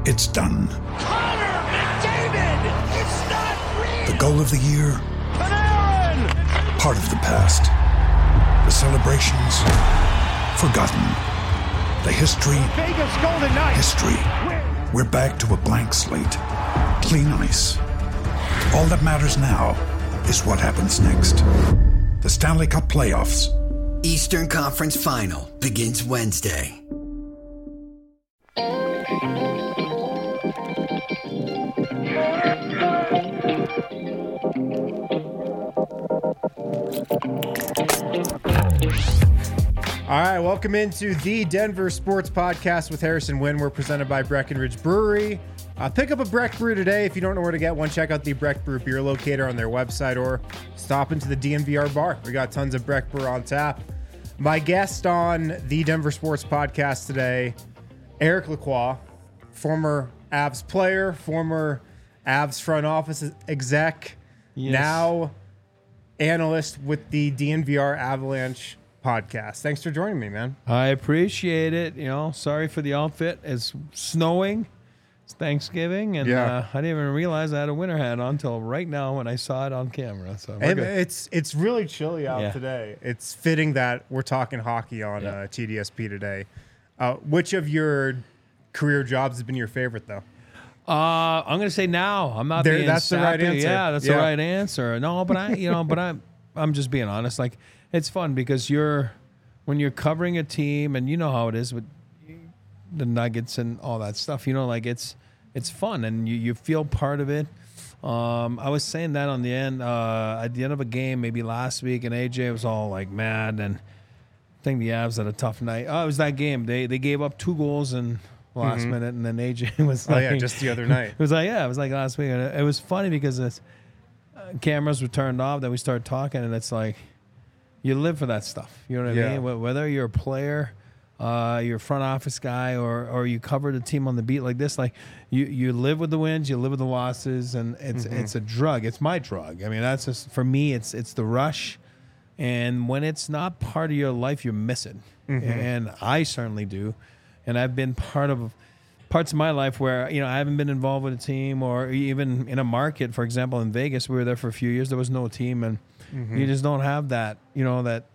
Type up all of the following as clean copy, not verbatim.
It's done. Connor McDavid! It's not real! The goal of the year? Panarin! Part of the past. The celebrations? Forgotten. The history? Vegas Golden Knights! History. We're back to a blank slate. Clean ice. All that matters now is what happens next. The Stanley Cup playoffs. Eastern Conference Final begins Wednesday. All right, welcome into the Denver Sports Podcast with Harrison Wynn. We're presented by Breckenridge Brewery. Pick up a Breck Brew today. If you don't know where to get one, check out the Breck Brew beer locator on their website or stop into the DNVR bar. We got tons of Breck Brew on tap. My guest on the Denver Sports Podcast today, Eric Lacroix, former Avs player, former Avs front office exec, now analyst with the DNVR Avalanche podcast. Thanks for joining me, man. I appreciate it. You know, sorry for the outfit. It's snowing. It's Thanksgiving, and I didn't even realize I had a winter hat on until right now when I saw it on camera. So it's really chilly out today. It's fitting that we're talking hockey on TDSP today. Which of your career jobs has been your favorite, though? I'm going to say now. I'm not being that's the right answer. Yeah, that's the right answer. No, but I'm just being honest. Like, it's fun because when you're covering a team, and you know how it is with the Nuggets and all that stuff. You know, like it's fun and you feel part of it. I was saying that on the end at the end of a game, maybe last week, and AJ was all like mad, and I think the Avs had a tough night. Oh, it was that game. They gave up 2 goals in the last minute, and then AJ was like, just the other night. It was like last week. And it was funny because cameras were turned off. Then we started talking, and it's like, you live for that stuff. You know what I mean? Whether you're a player, you're a front office guy, or you covered a team on the beat like this, like you live with the wins, you live with the losses, and it's a drug. It's my drug. I mean, that's just, for me, it's the rush. And when it's not part of your life, you miss it. And I certainly do. And I've been parts of my life where, you know, I haven't been involved with a team, or even in a market. For example, in Vegas, we were there for a few years. There was no team, and you just don't have that, you know, that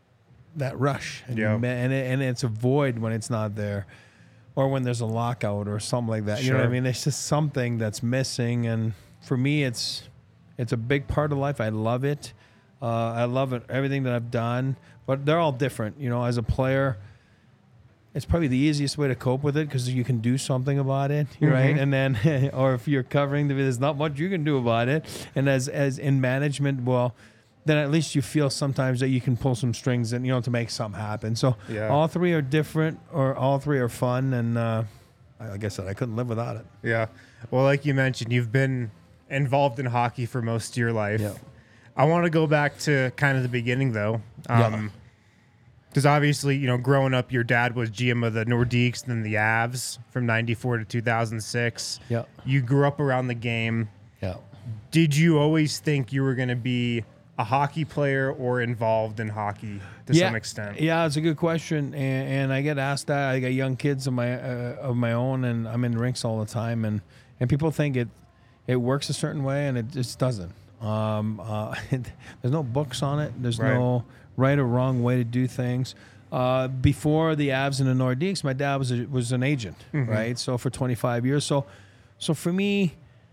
rush. And, and it's a void when it's not there, or when there's a lockout or something like that. You know what I mean? It's just something that's missing. And for me, it's a big part of life. I love it. I love it, everything that I've done, but they're all different. You know, as a player, it's probably the easiest way to cope with it because you can do something about it, right? And then, or if you're covering there's not much you can do about it. And as in management, well, then at least you feel sometimes that you can pull some strings and, you know, to make something happen. So all three are different, or all three are fun. And like I said, I couldn't live without it. Yeah. Well, like you mentioned, you've been involved in hockey for most of your life. Yeah. I want to go back to kind of the beginning, though. Because obviously, you know, growing up, your dad was GM of the Nordiques, then the Avs from 94 to 2006. Yeah. You grew up around the game. Yeah. Did you always think you were going to be a hockey player or involved in hockey to some extent? Yeah, it's a good question, and I get asked that. I got young kids of my own, and I'm in rinks all the time, and people think it works a certain way, and it just doesn't. There's no books on it. There's no right or wrong way to do things. Before the Avs and the Nordiques, my dad was an agent, right? So for 25 years. So for me,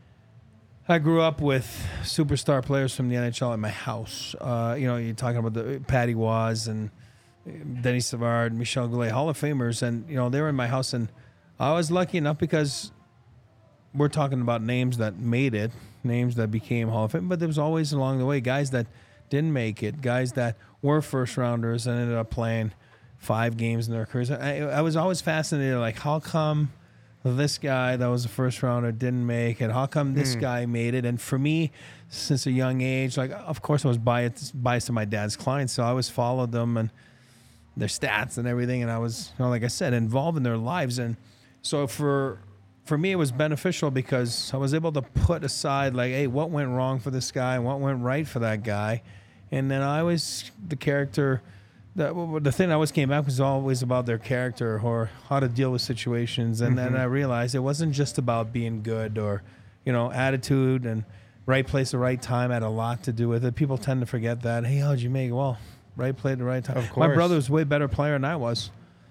I grew up with superstar players from the NHL at my house. You know, you're talking about the Patty Waz and Denis Savard, Michel Goulet, Hall of Famers, and, you know, they were in my house. And I was lucky enough because we're talking about names that made it, names that became Hall of Fame, but there was always along the way guys that didn't make it, guys that were first rounders and ended up playing 5 games in their careers. I was always fascinated, like, how come this guy that was a first rounder didn't make it? How come this guy made it? And for me, since a young age, like, of course I was biased to my dad's clients, so I always followed them and their stats and everything, and I was, you know, like I said, involved in their lives. And so for me, it was beneficial because I was able to put aside, like, hey, what went wrong for this guy and what went right for that guy. And then I was the character the thing that always came back was always about their character or how to deal with situations. And then I realized it wasn't just about being good or, attitude, and right place, the right time had a lot to do with it. People tend to forget that. Hey, how'd you make it? Well, right play at the right time. Of course. My brother was a way better player than I was.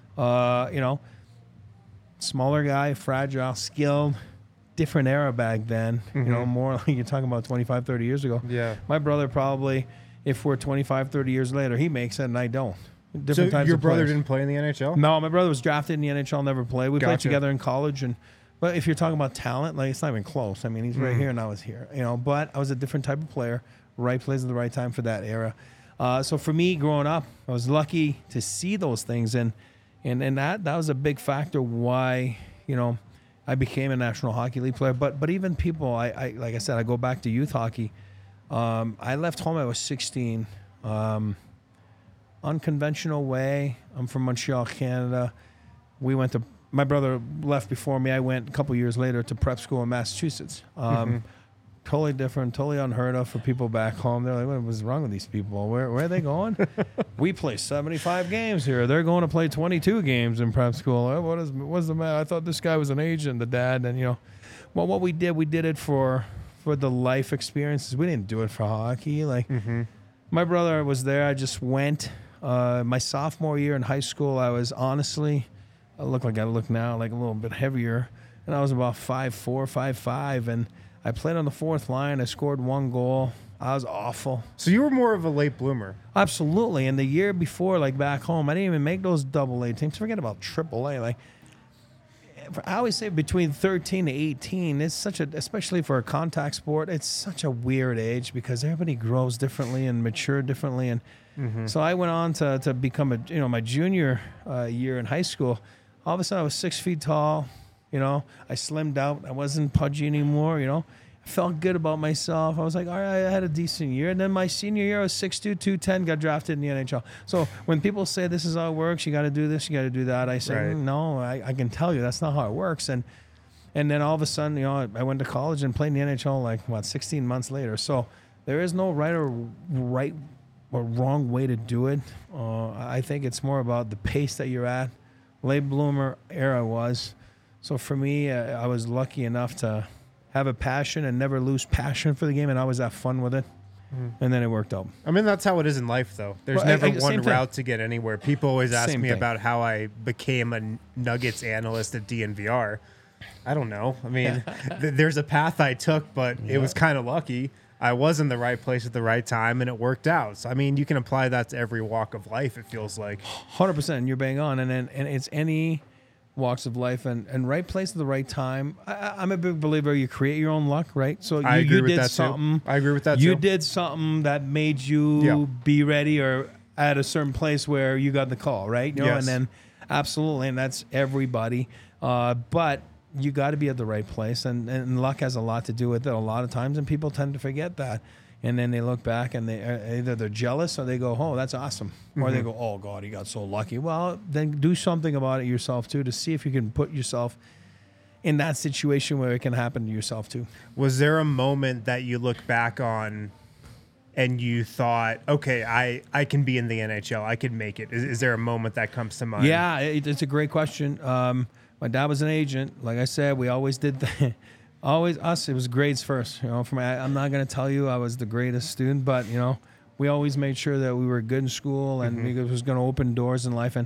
Smaller guy, fragile, skilled, different era back then. More like you're talking about 25, 30 years ago. Yeah. My brother probably, if we're 25, 30 years later, he makes it and I don't. So Types your of brother players. didn't play in the NHL? No, my brother was drafted in the NHL, never played. We played Gotcha. together in college, but if you're talking about talent, like, it's not even close. I mean, he's right here and I was here, but I was a different type of player, right place at the right time for that era. So for me growing up, I was lucky to see those things, and that was a big factor why, I became a National Hockey League player. But even people, I like I said, I go back to youth hockey. I left home, I was 16. Unconventional way. I'm from Montreal, Canada. My brother left before me. I went a couple years later to prep school in Massachusetts. Totally different, totally unheard of for people back home. They're like, what was wrong with these people? Where are they going? We play 75 games here. They're going to play 22 games in prep school. What's the matter? I thought this guy was an agent, the dad. And, well, what we did it for the life experiences. We didn't do it for hockey. My brother was there. I just went. My sophomore year in high school, I was honestly, I look like I look now, like a little bit heavier. And I was about 5'4", 5'5", and I played on the fourth line. I scored 1 goal. I was awful. So you were more of a late bloomer. Absolutely. And the year before, like back home, I didn't even make those AA teams. Forget about AAA. Like, I always say between 13 to 18, it's such especially for a contact sport, it's such a weird age because everybody grows differently and mature differently. And so I went on to become my junior year in high school. All of a sudden I was 6 feet tall. I slimmed out. I wasn't pudgy anymore. I felt good about myself. I was like, all right, I had a decent year. And then my senior year, I was 6'2", 210, got drafted in the NHL. So when people say this is how it works, you got to do this, you got to do that, I say, Right. no, I can tell you that's not how it works. And then all of a sudden, I went to college and played in the NHL 16 months later. So there is no right or wrong way to do it. I think it's more about the pace that you're at. Late bloomer era was. So for me, I was lucky enough to have a passion and never lose passion for the game, and I always have fun with it. And then it worked out. I mean, that's how it is in life, though. There's Well, never same one thing. route to get anywhere. People always ask Same me thing. about how I became a Nuggets analyst at DNVR. I don't know. I mean, there's a path I took, but it was kind of lucky. I was in the right place at the right time, and it worked out. So, I mean, you can apply that to every walk of life, it feels like. 100%, you're bang on. And it's any walks of life and right place at the right time. I'm a big believer you create your own luck, right? So I agree you with did that, too. something. I agree with that, You too. did something that made you Yeah. be ready or at a certain place where you got the call, right? Yes. And then absolutely, and that's everybody. But you got to be at the right place, and luck has a lot to do with it a lot of times, and people tend to forget that. And then they look back and either they're jealous or they go, oh, that's awesome. Or they go, oh, God, he got so lucky. Well, then do something about it yourself, too, to see if you can put yourself in that situation where it can happen to yourself, too. Was there a moment that you look back on and you thought, okay, I can be in the NHL. I can make it. Is there a moment that comes to mind? Yeah, it's a great question. My dad was an agent. Like I said, we always did that. Always us. It was grades first. I'm not going to tell you I was the greatest student, but we always made sure that we were good in school and it was going to open doors in life. And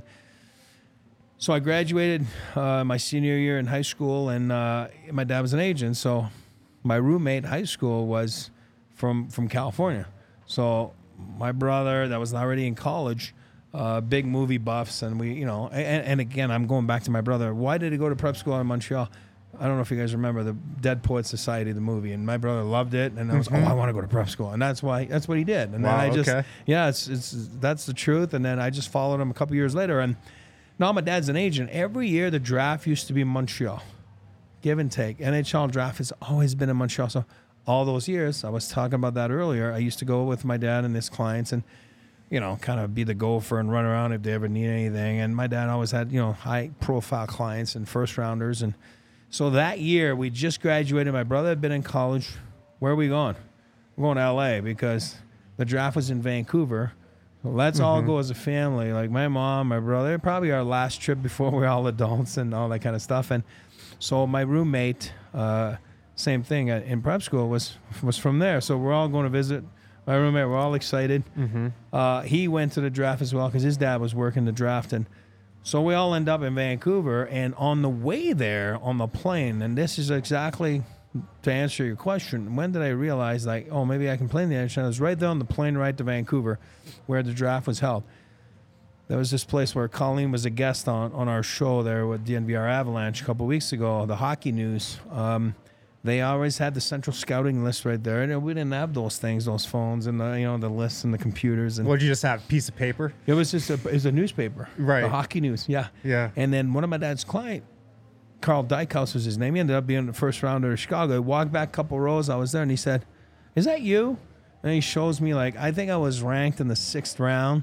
so I graduated my senior year in high school, and my dad was an agent. So my roommate in high school was from California. So my brother that was already in college, big movie buffs, and we, and again, I'm going back to my brother. Why did he go to prep school in Montreal? I don't know if you guys remember the Dead Poets Society, the movie, and my brother loved it, and I was, I want to go to prep school, and that's what he did. And Wow, then I just, okay. that's the truth. And then I just followed him a couple years later, and now my dad's an agent. Every year the draft used to be in Montreal, give and take. NHL draft has always been in Montreal. So all those years, I was talking about that earlier. I used to go with my dad and his clients, and kind of be the gopher and run around if they ever need anything. And my dad always had high profile clients and first rounders. And so that year, we just graduated. My brother had been in college. Where are we going? We're going to L.A. because the draft was in Vancouver. Let's all go as a family. Like my mom, my brother, probably our last trip before we're all adults and all that kind of stuff. And so my roommate, same thing in prep school, was from there. So we're all going to visit my roommate. We're all excited. He went to the draft as well because his dad was working the draft. And so we all end up in Vancouver. And on the way there on the plane, and this is exactly to answer your question, when did I realize, like, oh, maybe I can play in the NHL? It was right there on the plane ride to Vancouver where the draft was held. There was this place where Colleen was a guest on our show there with DNVR Avalanche a couple of weeks ago, the Hockey News. They always had the central scouting list right there, and we didn't have those things, those phones, and the lists and the computers. And What did you just have? A piece of paper? it was just it was a newspaper, Right. The Hockey News, yeah. And then one of my dad's client, Carl Dykhouse was his name. He ended up being the first rounder of Chicago. I walked back a couple rows. I was there, and he said, "Is that you?" And he shows me, like, I think I was ranked in the 6th round,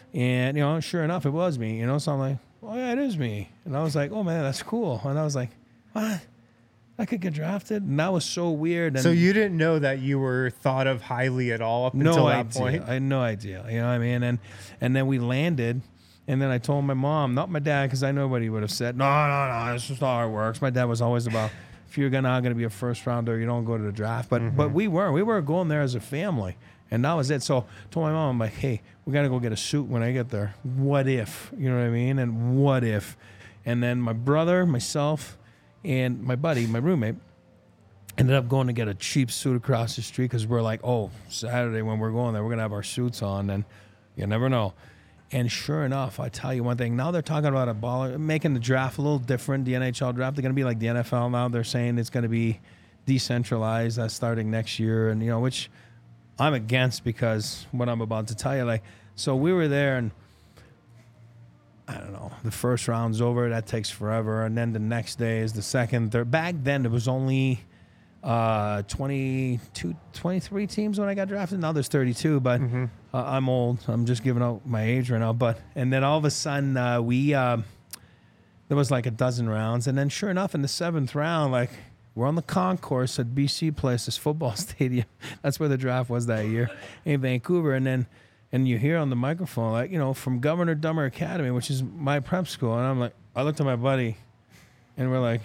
and sure enough, it was me. So I'm like, "Oh yeah, it is me." And I was like, "Oh man, that's cool." And I was like, "What? I could get drafted?" And that was so weird. And So you didn't know that you were thought of highly at all up until that point? I had no idea. You know what I mean? And then we landed. And then I told my mom, not my dad, because I know what he would have said. No, that's just not how it works. My dad was always about, if you're not going to be a first rounder, you don't go to the draft. But we were going there as a family, and that was it. So I told my mom, I'm like, hey, we got to go get a suit when I get there. What if? You know what I mean? And what if? And then my brother, myself, and my buddy, my roommate, ended up going to get a cheap suit across the street because we're like, oh, Saturday when we're going there, we're going to have our suits on, and you never know. And sure enough, I tell you one thing. Now they're talking about making the draft a little different, the NHL draft. They're going to be like the NFL now. They're saying it's going to be decentralized starting next year, and which I'm against because what I'm about to tell you. Like, so we were there, and I don't know, the first round's over. That takes forever, and then the next day is the second, third. Back then, there was only 22, 23 teams when I got drafted. Now there's 32, but I'm old. I'm just giving out my age right now. And then all of a sudden, there was like a dozen rounds. And then sure enough, in the 7th round, like, we're on the concourse at BC Place, this football stadium. That's where the draft was that year in Vancouver. And you hear on the microphone, like, from Governor Dummer Academy, which is my prep school. And I'm like, I looked at my buddy, and we're like,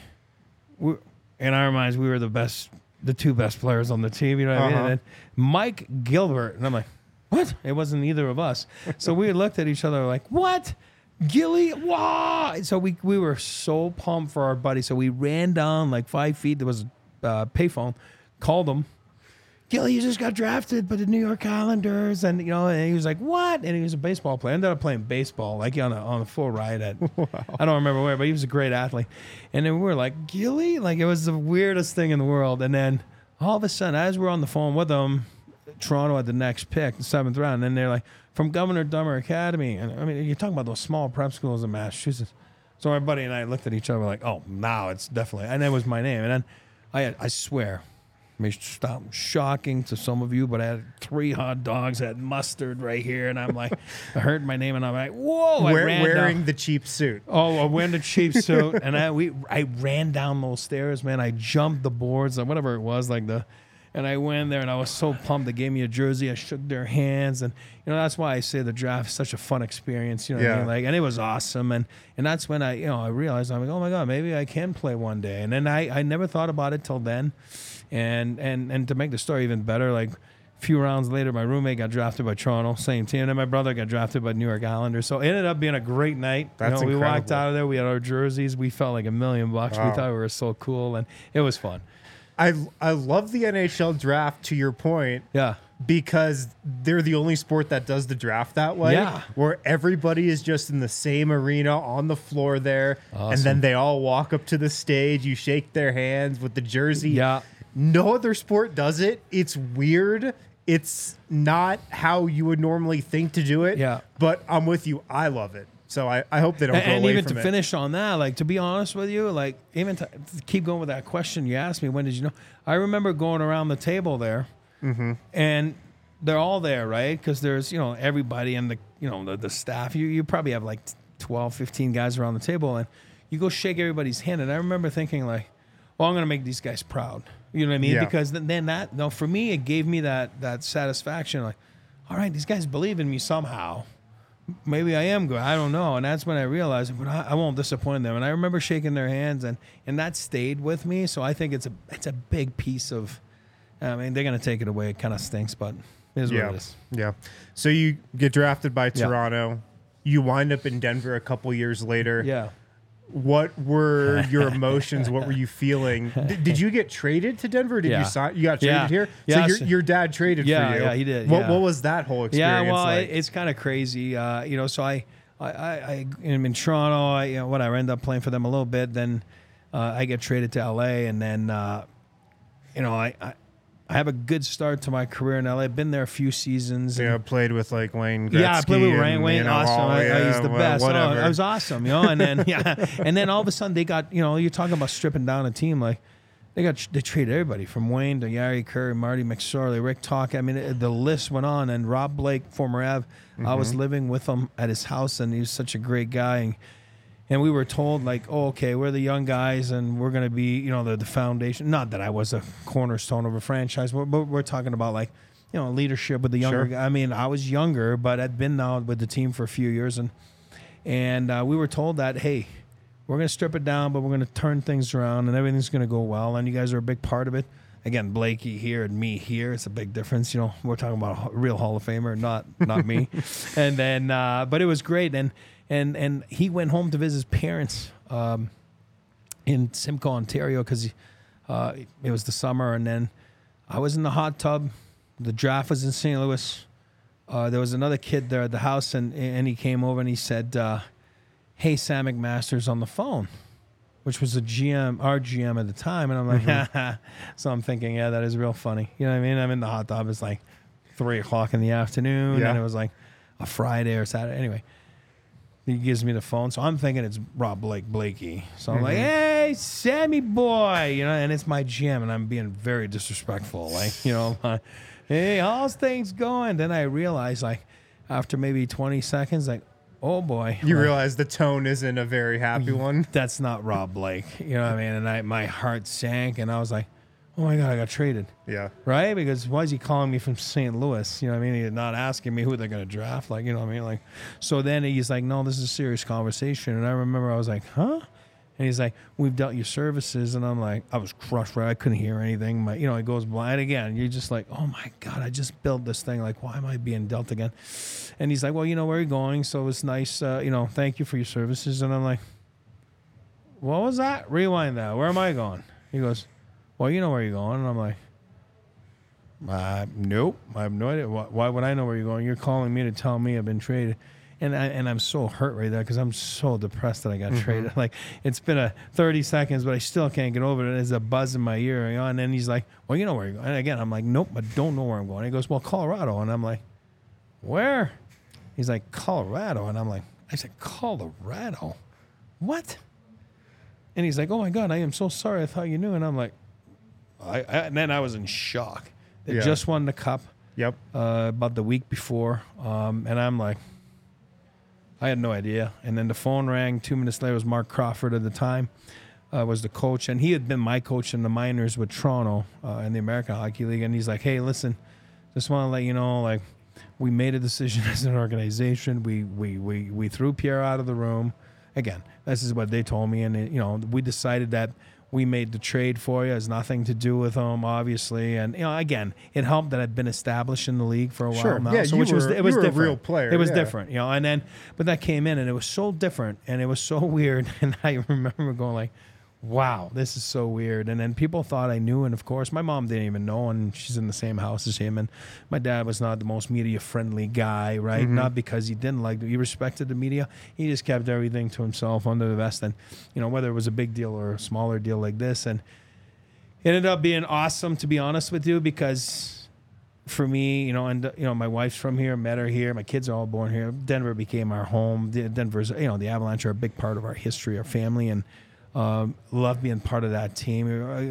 in our minds, we were the 2 best players on the team, you know what I mean? And then Mike Gilbert, and I'm like, what? It wasn't either of us. So we looked at each other like, what? Gilly? Wow! So we were so pumped for our buddy. So we ran down like 5 feet. There was a payphone, called him. Gilly, you just got drafted by the New York Islanders, and and he was like, "What?" And he was a baseball player. Ended up playing baseball, like on a full ride at I don't remember where, but he was a great athlete. And then we were like, "Gilly," like it was the weirdest thing in the world. And then all of a sudden, as we're on the phone with them, Toronto had the next pick, the 7th round, and they're like, "From Governor Dummer Academy." And I mean, you're talking about those small prep schools in Massachusetts. So my buddy and I looked at each other like, "Oh, now it's definitely," and that was my name. And then I swear. May stop shocking to some of you, but I had 3 hot dogs, I had mustard right here, and I'm like, I heard my name, and I'm like, whoa! Wearing the cheap suit. Oh, I'm wearing the cheap suit, and I ran down those stairs, man. I jumped the boards, or whatever it was, and I went there, and I was so pumped. They gave me a jersey. I shook their hands, and that's why I say the draft is such a fun experience. You know what I mean? Like, and it was awesome, and that's when I realized, I'm like, oh my god, maybe I can play one day. And then I never thought about it till then. And to make the story even better, like a few rounds later, my roommate got drafted by Toronto, same team, and my brother got drafted by New York Islanders. So it ended up being a great night. That's we incredible. walked out of there, we had our jerseys, we felt like $1 million. Wow. We thought we were so cool, and it was fun. I love the NHL draft, to your point. Yeah. Because they're the only sport that does the draft that way. Yeah. Where everybody is just in the same arena on the floor there. Awesome. And then they all walk up to the stage. You shake their hands with the jersey. Yeah. No other sport does it. It's weird. It's not how you would normally think to do it. Yeah. But I'm with you. I love it. So I hope they don't go And away even from to it. finish on that, like, to be honest with you, like, even to keep going with that question you asked me, when did you know? I remember going around the table there, and they're all there, right? Because there's, everybody and the staff. You probably have like 12, 15 guys around the table, and you go shake everybody's hand. And I remember thinking, like, well, I'm going to make these guys proud. You know what I mean? Yeah. Because then for me, it gave me that satisfaction, like, all right, these guys believe in me somehow. Maybe I am good. I don't know. And that's when I realized, but I won't disappoint them. And I remember shaking their hands, and that stayed with me. So I think it's a big piece of, I mean, they're going to take it away. It kind of stinks, but it is what it is. Yeah. So you get drafted by Toronto. You wind up in Denver a couple years later. Yeah. What were your emotions? What were you feeling? Did you get traded to Denver? Did you sign? You got traded here? Yeah. So your dad traded for you. Yeah, he did. What was that whole experience like? It's kind of crazy. So I am in Toronto. I end up playing for them a little bit. Then I get traded to LA, and then I have a good start to my career in LA. I've been there a few seasons. Yeah, played with like Wayne Gretzky. Yeah, I played with Wayne. Awesome. He's the best. Whatever. I was awesome, and then and then all of a sudden they got, you're talking about stripping down a team, like they traded everybody from Wayne to Yari Curry, Marty McSorley, Rick Talk. I mean, the list went on. And Rob Blake, former Av, I was living with him at his house, and he was such a great guy. And we were told, like, oh, okay, we're the young guys, and we're going to be, the foundation. Not that I was a cornerstone of a franchise, but we're talking about, like, leadership with the younger guys. I mean, I was younger, but I'd been now with the team for a few years. And we were told that, hey, we're going to strip it down, but we're going to turn things around, and everything's going to go well, and you guys are a big part of it. Again, Blakey here and me here, it's a big difference. We're talking about a real Hall of Famer, not me. And then, but it was great. And he went home to visit his parents in Simcoe, Ontario, because it was the summer. And then I was in the hot tub. The draft was in St. Louis. There was another kid there at the house, and he came over and he said, hey, Sam McMaster's on the phone, which was our GM at the time. And I'm like, So I'm thinking, yeah, that is real funny. You know what I mean? I'm in the hot tub. It's like 3 o'clock in the afternoon, and it was like a Friday or Saturday. Anyway. He gives me the phone, so I'm thinking it's Rob Blakey. So I'm like, hey, Sammy boy, and it's my GM, and I'm being very disrespectful. Like, hey, how's things going? Then I realize, like, after maybe 20 seconds, like, oh boy. You realize the tone isn't a very happy one. That's not Rob Blake. You know what I mean? And my heart sank, and I was like, oh my God, I got traded. Yeah. Right? Because why is he calling me from St. Louis? You know what I mean? He's not asking me who they're going to draft. Like, you know what I mean? Like, so then he's like, no, this is a serious conversation. And I remember I was like, huh? And he's like, we've dealt your services. And I'm like, I was crushed, right? I couldn't hear anything. It goes blind again. You're just like, oh my God, I just built this thing. Like, why am I being dealt again? And he's like, well, where you're going. So it's nice. Thank you for your services. And I'm like, what was that? Rewind that. Where am I going? He goes, well, you know where you're going. And I'm like, nope, I have no idea. Why would I know where you're going? You're calling me to tell me I've been traded. And I'm so hurt right there because I'm so depressed that I got traded. Like, it's been 30 seconds, but I still can't get over it. There's a buzz in my ear. And then he's like, well, you know where you're going. And again, I'm like, nope, I don't know where I'm going. He goes, well, Colorado. And I'm like, where? He's like, Colorado. And I'm like, I said, Colorado? What? And he's like, oh my God, I am so sorry. I thought you knew. And I'm like, and then I was in shock. They just won the cup. Yep. About the week before. And I'm like, I had no idea. And then the phone rang. 2 minutes later, it was Mark Crawford at the time, was the coach. And he had been my coach in the minors with Toronto in the American Hockey League. And he's like, hey, listen, just want to let you know, like, we made a decision as an organization. We threw Pierre out of the room. Again, this is what they told me. And, we decided that we made the trade for you. It has nothing to do with him, obviously. And, again, it helped that I'd been established in the league for a while now. Yeah, so it was different. A real player. It was different, and then, but that came in and it was so different and it was so weird. And I remember going like, wow, this is so weird. And then people thought I knew. And of course, my mom didn't even know. And she's in the same house as him. And my dad was not the most media friendly guy, right? Not because he didn't like it. He respected the media. He just kept everything to himself under the vest. And, whether it was a big deal or a smaller deal like this. And it ended up being awesome, to be honest with you, because for me, my wife's from here, met her here. My kids are all born here. Denver became our home. Denver's, the Avalanche are a big part of our history, our family. And, love being part of that team.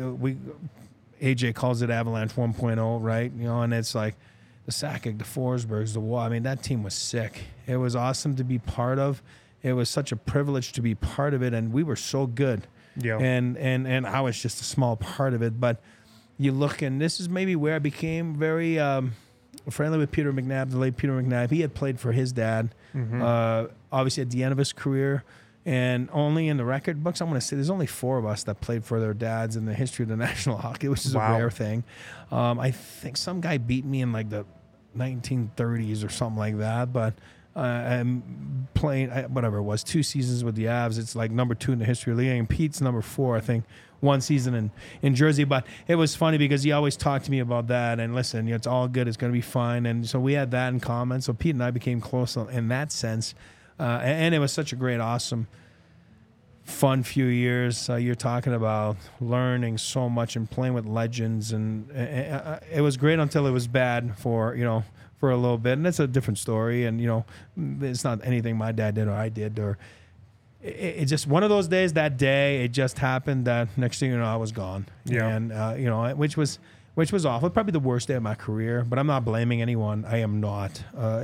AJ calls it Avalanche 1.0, right? And it's like the Sakic, the Forsbergs, the Wall. I mean, that team was sick. It was awesome to be part of. It was such a privilege to be part of it, and we were so good. Yeah. And I was just a small part of it. But you look, and this is maybe where I became very friendly with Peter McNabb, the late Peter McNabb. He had played for his dad, obviously at the end of his career. And only in the record books, I'm going to say there's only 4 of us that played for their dads in the history of the National Hockey, which is a rare thing. I think some guy beat me in like the 1930s or something like that. But I'm playing, whatever it was, 2 seasons with the Avs. It's like number 2 in the history of the league. And Pete's number 4, I think, 1 season in Jersey. But it was funny because he always talked to me about that. And listen, it's all good. It's going to be fine. And so we had that in common. So Pete and I became close in that sense. And it was such a great, awesome, fun few years. You're talking about learning so much and playing with legends, and it was great until it was bad for a little bit. And that's a different story. And it's not anything my dad did or I did, or it's just one of those days. That day, it just happened that next thing you know, I was gone. Yeah, and which was awful. Probably the worst day of my career. But I'm not blaming anyone. I am not.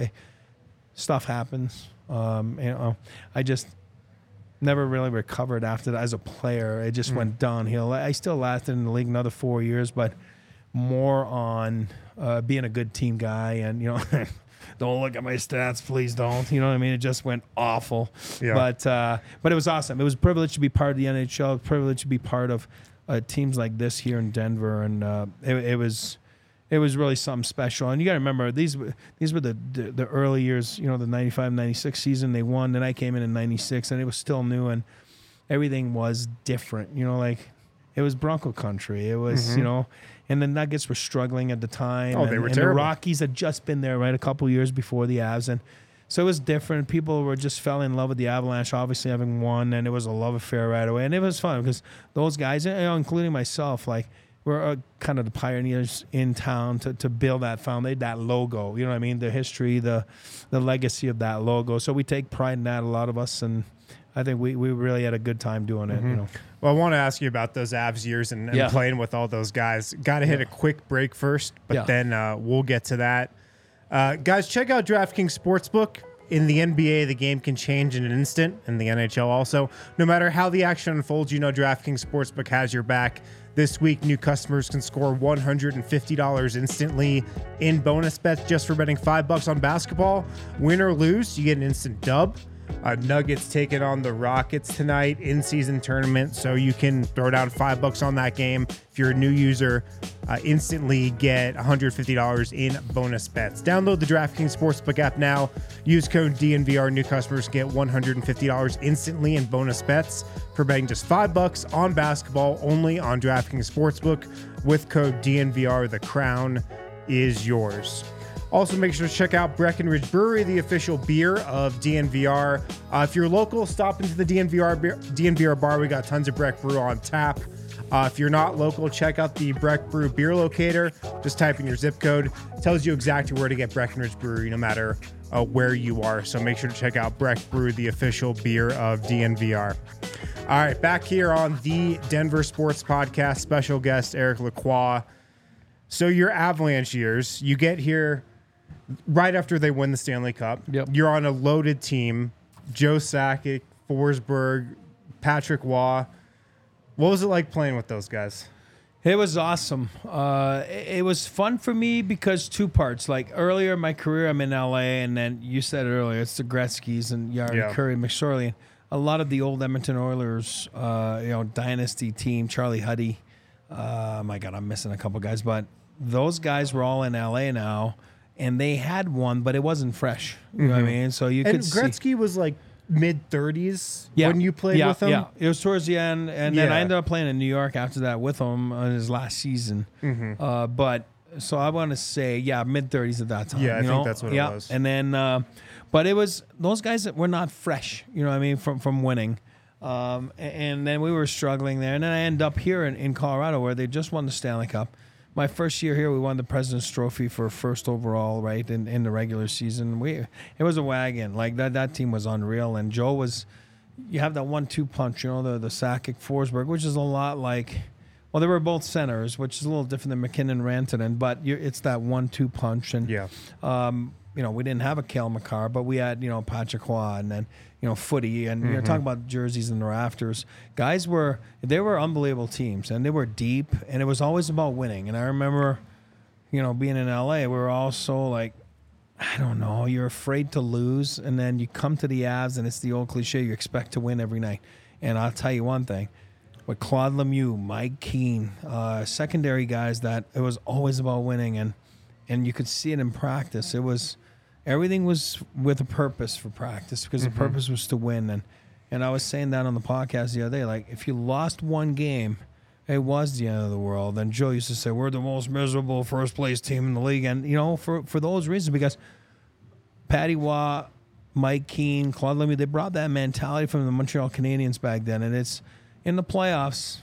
Stuff happens. I just never really recovered after that as a player. It just went downhill. I still lasted in the league another 4 years, but more on being a good team guy and, don't look at my stats, please don't. You know what I mean? It just went awful. Yeah. But it was awesome. It was a privilege to be part of the NHL, a privilege to be part of teams like this here in Denver, and it was really something special. And you got to remember, these were the early years, the 95-96 season. They won. Then I came in 96, and it was still new, and everything was different. Like it was Bronco country. It was, and the Nuggets were struggling at the time. Oh, they were terrible. And the Rockies had just been there, right, a couple years before the Avs. And so it was different. People were just fell in love with the Avalanche, obviously having won, and it was a love affair right away. And it was fun because those guys, including myself, like, we're kind of the pioneers in town to build that foundation, that logo. You know what I mean? The history, the legacy of that logo. So we take pride in that, a lot of us, and I think we really had a good time doing it. Well, I want to ask you about those Avs years and playing with all those guys. Got to hit a quick break first, but then we'll get to that. Guys, check out DraftKings Sportsbook. In the NBA, the game can change in an instant, and the NHL also. No matter how the action unfolds, DraftKings Sportsbook has your back. This week, new customers can score $150 instantly in bonus bets just for betting $5 on basketball. Win or lose, you get an instant dub. Nuggets taking on the Rockets tonight, in-season tournament, so you can throw down $5 on that game. If you're a new user, instantly get $150 in bonus bets. Download the DraftKings Sportsbook app now. Use code DNVR. New customers get $150 instantly in bonus bets for betting just $5 on basketball only on DraftKings Sportsbook with code DNVR. The crown is yours. Also, make sure to check out Breckenridge Brewery, the official beer of DNVR. If you're local, stop into the DNVR bar. We got tons of Breck Brew on tap. If you're not local, check out the Breck Brew beer locator. Just type in your zip code. It tells you exactly where to get Breckenridge Brewery, no matter where you are. So make sure to check out Breck Brew, the official beer of DNVR. All right, back here on the Denver Sports Podcast, special guest Eric Lacroix. So your Avalanche years, you get here right after they win the Stanley Cup. Yep. You're on a loaded team. Joe Sakic, Forsberg, Patrick Waugh. What was it like playing with those guys? It was awesome. It was fun for me because 2 parts. Like earlier in my career, I'm in LA, and then you said it earlier, it's the Gretzkys and Yari, Curry, McSorley. A lot of the old Edmonton Oilers, dynasty team, Charlie Huddy. My God, I'm missing a couple guys, but those guys were all in LA now. And they had one, but it wasn't fresh. You know what I mean? So you could see. And Gretzky was like mid-30s when you played with him? Yeah, it was towards the end. And then I ended up playing in New York after that with him on his last season. But so I want to say, mid-30s at that time. Yeah, I think that's what it was. And then, but it was those guys that were not fresh, you know what I mean, from winning. And then we were struggling there. And then I ended up here in Colorado where they just won the Stanley Cup. My first year here, we won the President's Trophy for first overall, right, in the regular season. It was a wagon. Like, that team was unreal. And Joe was, you have that 1-2 punch, the Sakic, Forsberg, which is a lot like, well, they were both centers, which is a little different than McKinnon, Rantanen, but it's that 1-2 punch. And, we didn't have a Cale Makar, but we had, Patrick Waugh and then, Footy. And you're talking about jerseys in the rafters. Guys they were unbelievable teams, and they were deep, and it was always about winning. And I remember being in LA, we were all so like, I don't know, you're afraid to lose, and then you come to the Avs, and it's the old cliche, you expect to win every night. And I'll tell you one thing, with Claude Lemieux, Mike Keane, secondary guys, that it was always about winning, and you could see it in practice. Everything was with a purpose for practice, because the purpose was to win. And I was saying that on the podcast the other day, like, if you lost one game, it was the end of the world. And Joe used to say, we're the most miserable first-place team in the league. And, for those reasons, because Patty Waugh, Mike Keane, Claude Lemieux, they brought that mentality from the Montreal Canadiens back then. And it's in the playoffs,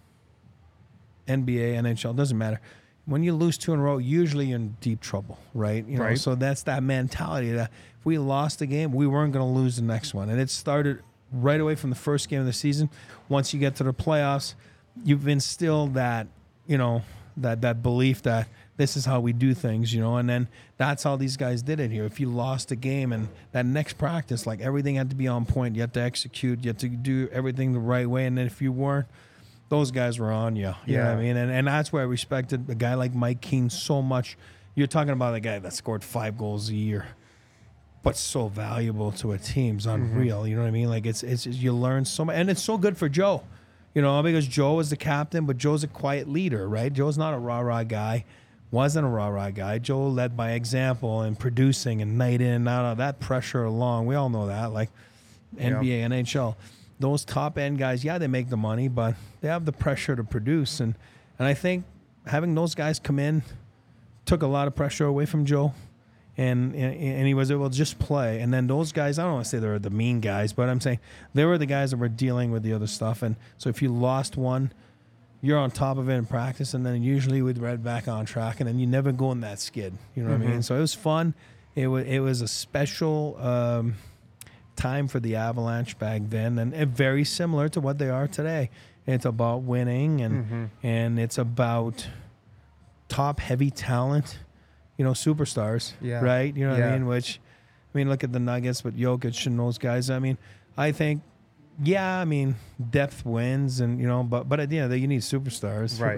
NBA, NHL, doesn't matter. When you lose 2 in a row, usually you're in deep trouble, right? Right. So that's that mentality that if we lost a game, we weren't going to lose the next one. And it started right away from the first game of the season. Once you get to the playoffs, you've instilled that, that belief that this is how we do things, and then that's how these guys did it here. If you lost a game and that next practice, like, everything had to be on point. You had to execute. You had to do everything the right way. And then if you weren't, those guys were on you. You know what I mean? And that's why I respected a guy like Mike Keane so much. You're talking about a guy that scored 5 goals a year, but so valuable to a team. It's unreal. You know what I mean? Like, it's you learn so much. And it's so good for Joe. Because Joe is the captain, but Joe's a quiet leader, right? Joe's not a rah-rah guy, wasn't a rah-rah guy. Joe led by example and producing and night in and out of that pressure along. We all know that, like NBA, NHL. Those top-end guys, they make the money, but they have the pressure to produce. And I think having those guys come in took a lot of pressure away from Joe. And he was able to just play. And then those guys, I don't want to say they were the mean guys, but I'm saying they were the guys that were dealing with the other stuff. And so if you lost one, you're on top of it in practice, and then usually we'd right back on track, and then you never go in that skid. You know what I mean? So it was fun. It was a special time for the Avalanche back then, and very similar to what they are today. It's about winning, and it's about top-heavy talent. Superstars, right? You know what I mean? Look at the Nuggets with Jokic and those guys. I think, depth wins, and but at the end of the day, you need superstars. Right.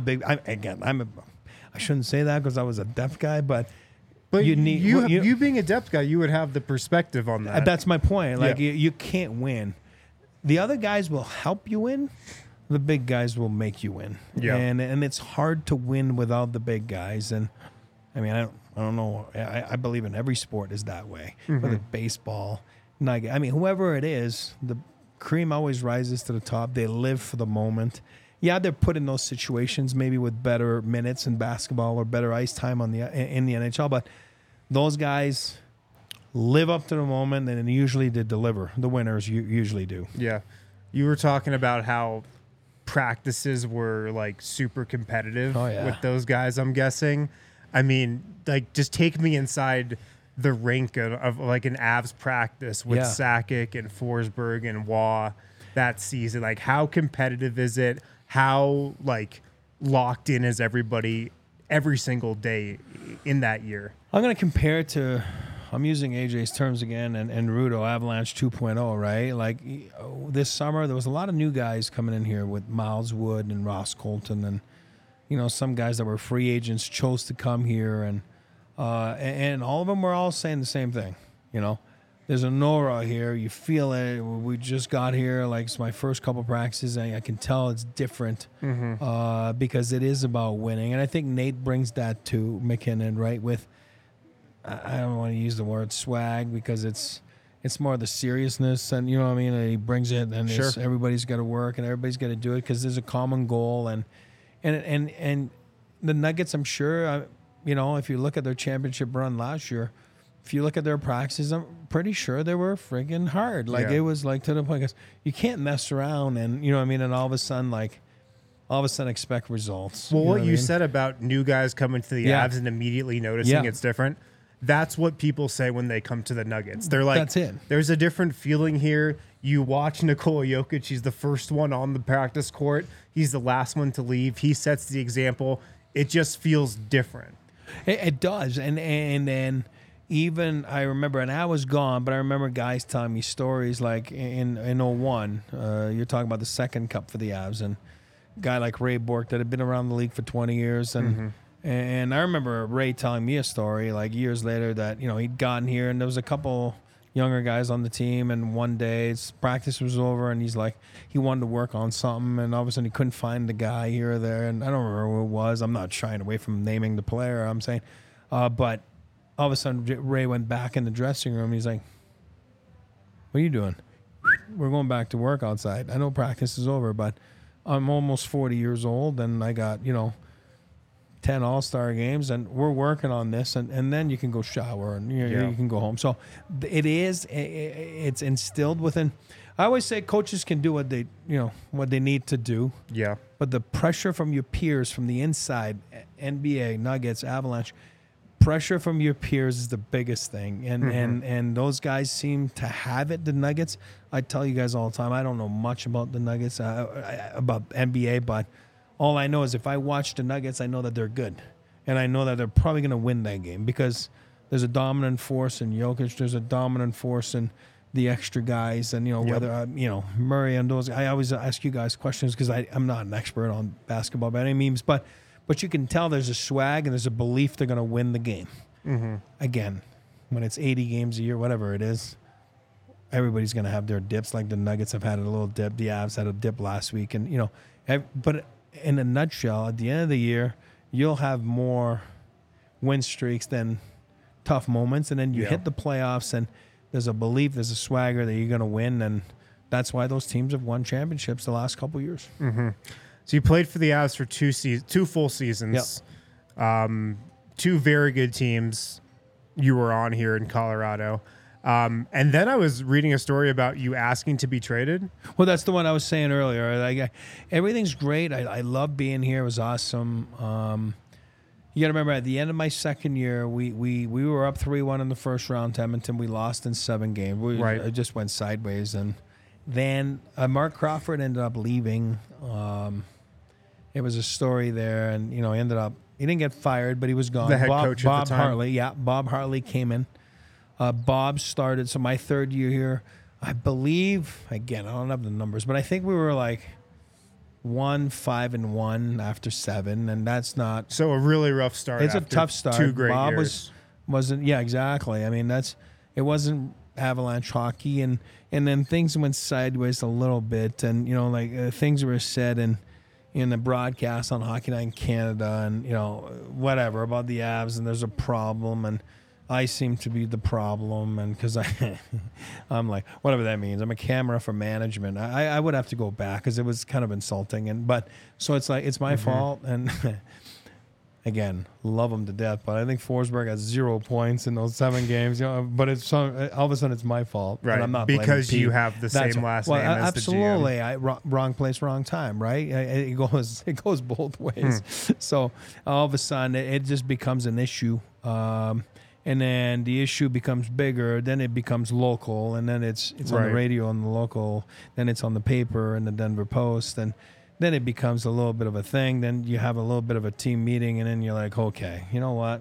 I shouldn't say that because I was a depth guy, but you need you being a depth guy, you would have the perspective on that. That's my point. Like, you can't win. The other guys will help you win. The big guys will make you win. Yeah. And it's hard to win without the big guys. And I don't know. I believe in every sport is that way. Whether baseball, whoever it is, the cream always rises to the top. They live for the moment. Yeah, they're put in those situations maybe with better minutes in basketball or better ice time in the NHL, but those guys live up to the moment, and usually they deliver. The winners usually do. Yeah. You were talking about how practices were like super competitive with those guys, I'm guessing. Just take me inside the rink of like an Avs practice with Sakic and Forsberg and Waugh that season. Like, how competitive is it? How, like, locked in is everybody every single day in that year? I'm going to compare it to, I'm using AJ's terms again, and Rudo, Avalanche 2.0, right? Like, this summer, there was a lot of new guys coming in here with Miles Wood and Ross Colton, and some guys that were free agents chose to come here, and all of them were all saying the same thing. There's an aura here. You feel it. We just got here. Like, it's my first couple practices. I can tell it's different because it is about winning. And I think Nate brings that to McKinnon, right? With, I don't want to use the word swag because it's more the seriousness, and and he brings it, and everybody's got to work and everybody's got to do it because there's a common goal, and the Nuggets, I'm sure, if you look at their championship run last year, if you look at their practices, I'm pretty sure they were friggin' hard. Like, it was like to the point, because you can't mess around, and and all of a sudden expect results. Well, what you said about new guys coming to the Avs and immediately noticing it's different, that's what people say when they come to the Nuggets. They're like, that's it. There's a different feeling here. You watch Nikola Jokic. He's the first one on the practice court. He's the last one to leave. He sets the example. It just feels different. It does. And then even I remember, and I was gone, but I remember guys telling me stories like in 01, you're talking about the second cup for the Avs, and a guy like Ray Bourque that had been around the league for 20 years, and And I remember Ray telling me a story like years later that, he'd gotten here and there was a couple younger guys on the team, and one day practice was over and he's like, he wanted to work on something, and all of a sudden he couldn't find the guy here or there, and I don't remember who it was. I'm not shying away from naming the player, I'm saying. But all of a sudden Ray went back in the dressing room and he's like, what are you doing? We're going back to work outside. I know practice is over, but I'm almost 40 years old and I got, 10 all-star games, and we're working on this, and then you can go shower and you can go home. So it's instilled within. I always say coaches can do what they need to do. Yeah. But the pressure from your peers from the inside, NBA, Nuggets, Avalanche, pressure from your peers is the biggest thing. And those guys seem to have it, the Nuggets. I tell you guys all the time, I don't know much about the Nuggets, about NBA, but all I know is if I watch the Nuggets, I know that they're good. And I know that they're probably going to win that game because there's a dominant force in Jokic. There's a dominant force in the extra guys. And, whether, Murray and those. I always ask you guys questions because I'm not an expert on basketball by any means. But you can tell there's a swag and there's a belief they're going to win the game. Mm-hmm. Again, when it's 80 games a year, whatever it is, everybody's going to have their dips. Like the Nuggets have had a little dip. The Avs had a dip last week. And, but in a nutshell, at the end of the year, you'll have more win streaks than tough moments, and then you hit the playoffs, and there's a belief, there's a swagger that you're going to win, and that's why those teams have won championships the last couple of years. Mm-hmm. So you played for the Avs for two full seasons, two very good teams you were on here in Colorado. And then I was reading a story about you asking to be traded. Well, that's the one I was saying earlier. Like, everything's great. I love being here. It was awesome. You got to remember, at the end of my second year, we were up 3-1 in the first round to Edmonton. We lost in 7 games. It just went sideways. And then Mark Crawford ended up leaving. It was a story there, and he didn't get fired, but he was gone. The head coach at the time. Hartley, Bob Hartley came in. Bob started, so my third year here, I believe, again, I don't have the numbers, but I think we were like 5-1 after 7, and that's not... So a really rough start. It's a tough start. 2 great Bob years. wasn't, yeah, exactly. I mean, it wasn't Avalanche hockey, and then things went sideways a little bit, and, things were said in the broadcast on Hockey Night in Canada, and, whatever, about the Avs, and there's a problem, and I seem to be the problem, and because I'm like, whatever that means. I'm a camera for management. I would have to go back because it was kind of insulting, but so it's like it's my fault. And again, love them to death, but I think Forsberg has 0 points in those 7 games. But it's all of a sudden it's my fault, right? And I'm not because you have the same last name as absolutely. the GM. Wrong place, wrong time, right? It goes both ways. So all of a sudden it just becomes an issue. And then the issue becomes bigger. Then it becomes local, and then it's on the radio and the local. Then it's on the paper and the Denver Post, and then it becomes a little bit of a thing. Then you have a little bit of a team meeting, and then you're like, okay, you know what?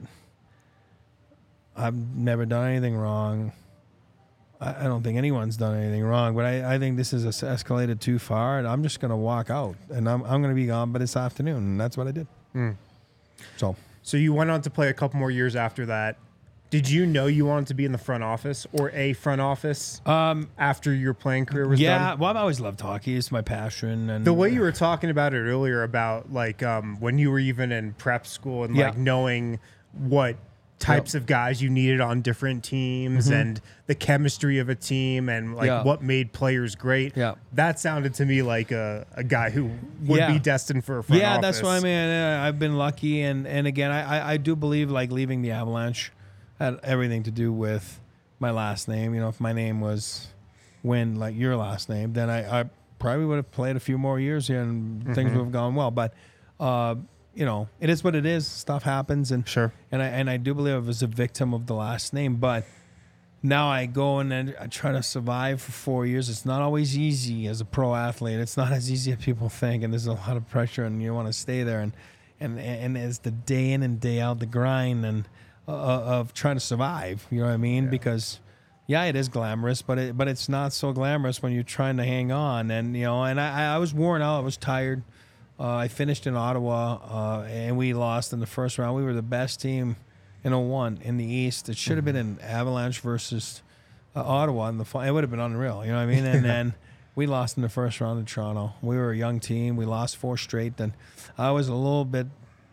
I've never done anything wrong. I don't think anyone's done anything wrong, but I think this has escalated too far, and I'm just going to walk out, and I'm going to be gone by this afternoon, and that's what I did. So you went on to play a couple more years after that. Did you know you wanted to be in the front office or a front office after your playing career was done? Yeah, well, I've always loved hockey. It's my passion. And the way you were talking about it earlier about like when you were even in prep school and like knowing what types of guys you needed on different teams and the chemistry of a team and like what made players great. Yeah. That sounded to me like a guy who would be destined for a front office. Yeah, that's what I mean. I've been lucky. And again, I do believe like leaving the Avalanche had everything to do with my last name. If my name was Wynn, like your last name, then I probably would have played a few more years here and things would have gone well. But, it is what it is. Stuff happens. And sure. And I do believe I was a victim of the last name. But now I go and I try to survive for 4 years. It's not always easy as a pro athlete. It's not as easy as people think. And there's a lot of pressure and you want to stay there. And as the day in and day out, the grind and of trying to survive, you know what I mean? Yeah. Because, it is glamorous, but it's not so glamorous when you're trying to hang on. And and I was worn out. I was tired. I finished in Ottawa, and we lost in the first round. We were the best team in 01 in the East. It should have been an Avalanche versus Ottawa in the final. It would have been unreal, you know what I mean? And then we lost in the first round in Toronto. We were a young team. We lost 4 straight. Then I was a little bit,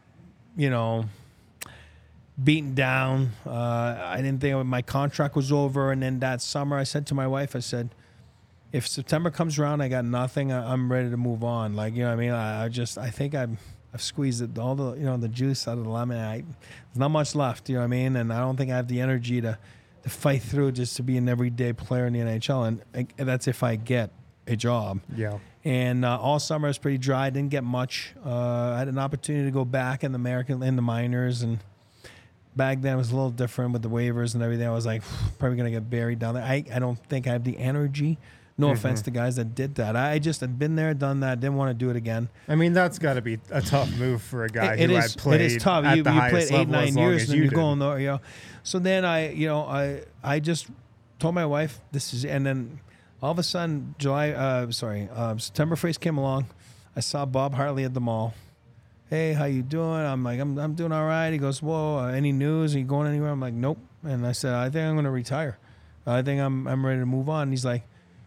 beaten down. I didn't think my contract was over. And then that summer, I said to my wife, I said, if September comes around, I got nothing, I'm ready to move on. Like, you know what I mean? I think I've squeezed it, all the, the juice out of the lemon. There's not much left, you know what I mean? And I don't think I have the energy to fight through just to be an everyday player in the NHL. And that's if I get a job. Yeah. And all summer was pretty dry. I didn't get much. I had an opportunity to go back in the minors, and back then it was a little different with the waivers and everything. I was like, probably going to get buried down there. I don't think I have the energy. No offense to guys that did that. I just had been there, done that, didn't want to do it again. I mean, that's got to be a tough move for a guy who had played. It is tough. You played 8-9 years, and you're going there. So then I just told my wife this is, and then all of a sudden September 1st came along. I saw Bob Hartley at the mall. Hey, how you doing? I'm like, I'm doing all right. He goes, whoa, any news? Are you going anywhere? I'm like, nope. And I said, I think I'm going to retire. I think I'm ready to move on. And he's like,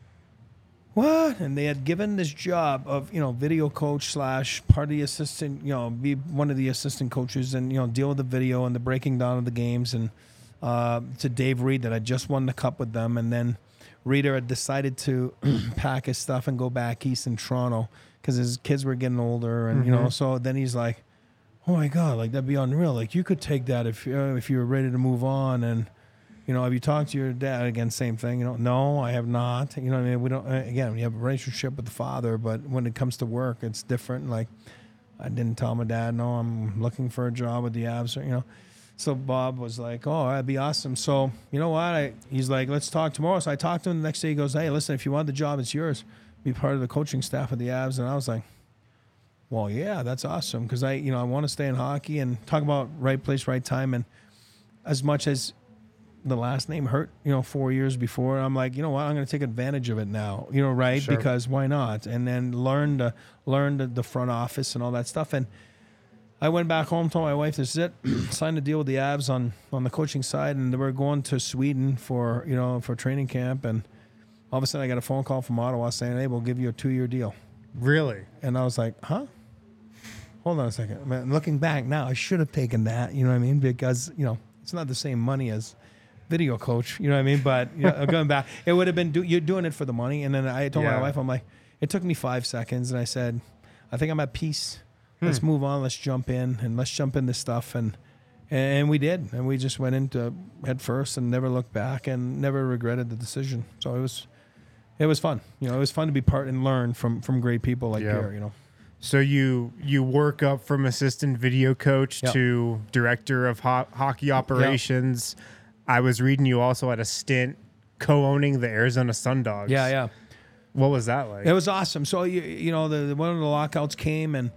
what? And they had given this job of, video coach / part of the assistant, be one of the assistant coaches and, deal with the video and the breaking down of the games. And to Dave Reed, that I just won the cup with them. And then Reeder had decided to pack his stuff and go back east in Toronto because his kids were getting older. And, so then he's like, oh my God, like that'd be unreal. Like you could take that if you were ready to move on. And, have you talked to your dad? Again, same thing. No, I have not. You know what I mean? We don't, again, we have a relationship with the father, but when it comes to work, it's different. Like, I didn't tell my dad, no, I'm looking for a job with the Avs, So Bob was like, oh, that'd be awesome. So, you know what? He's like, let's talk tomorrow. So I talked to him the next day. He goes, hey, listen, if you want the job, it's yours. Be part of the coaching staff of the Avs. And I was like, well, yeah, that's awesome. Because I want to stay in hockey and talk about right place, right time. And as much as the last name hurt, 4 years before, I'm like, you know what, I'm going to take advantage of it now, right? Sure. Because why not? And then learn the front office and all that stuff. And I went back home, told my wife, this is it, signed a deal with the Avs on the coaching side, and they were going to Sweden for training camp. And all of a sudden I got a phone call from Ottawa saying, hey, we'll give you a 2-year deal. Really? And I was like, huh? Hold on a second. Man, looking back now, I should have taken that, you know what I mean? Because, it's not the same money as video coach, you know what I mean? But going back, it would have been you're doing it for the money. And then I told my wife, I'm like, it took me 5 seconds, and I said, I think I'm at peace. Let's move on. Let's jump in, and let's jump in this stuff. And we did, and we just went into head first and never looked back and never regretted the decision. So it was fun. It was fun to be part and learn from great people like Pierre. So you work up from assistant video coach to director of hockey operations. Yep. I was reading you also had a stint co-owning the Arizona Sundogs. Yeah. What was that like? It was awesome. So one of the lockouts came, and